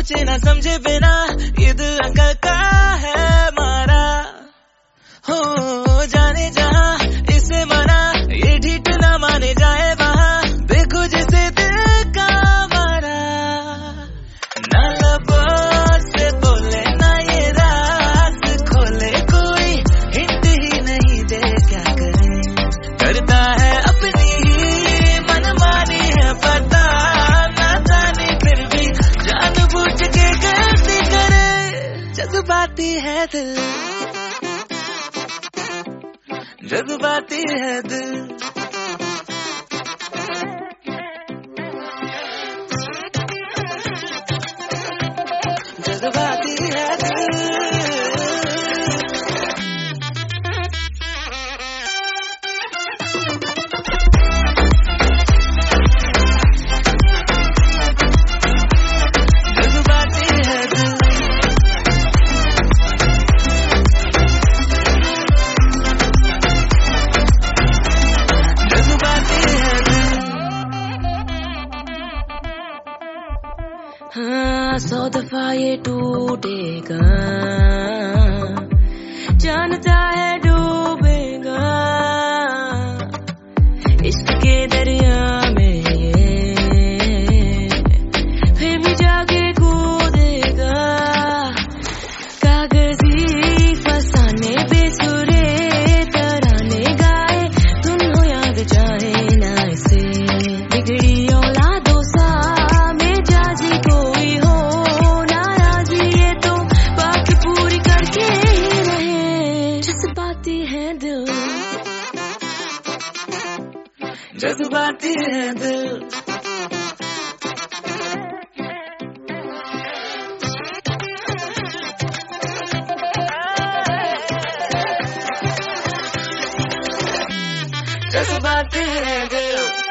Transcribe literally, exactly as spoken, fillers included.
सोचे ना समझे बिना ये दिल अकल का है मारा। हो जाने जहां इसे मना, ये ढीठ ना माने जाए वहां, देखो जिसे दिल का मारा। ना लबों से बोले ना ये राज खोले, कोई हिंट ही नहीं दे क्या करे। करता है अपनी ही मनमानी है पता, ना जाने फिर भी जानबूझ के गलती करे। जज्बाती है दिल, जज्बाती है दिल। जज्बाती है दिल। जज्बाती है दिल। हाँ, सौ दफा ये टूटेगा, जानता है डूबेगा इश्क के दरिया में ये, फिर भी जाके कूदेगा। कागजी फसाने बेसुरे तराने गाए, तुम हो याद चाहे ना इसे। बिगड़ी औलादों सा मेजाजी कोई हो नाराजी, ये तो बात पूरी करके ही रहे। जज्बाती है दिल, जज्बाती है दिल। जज्बाती है दिल।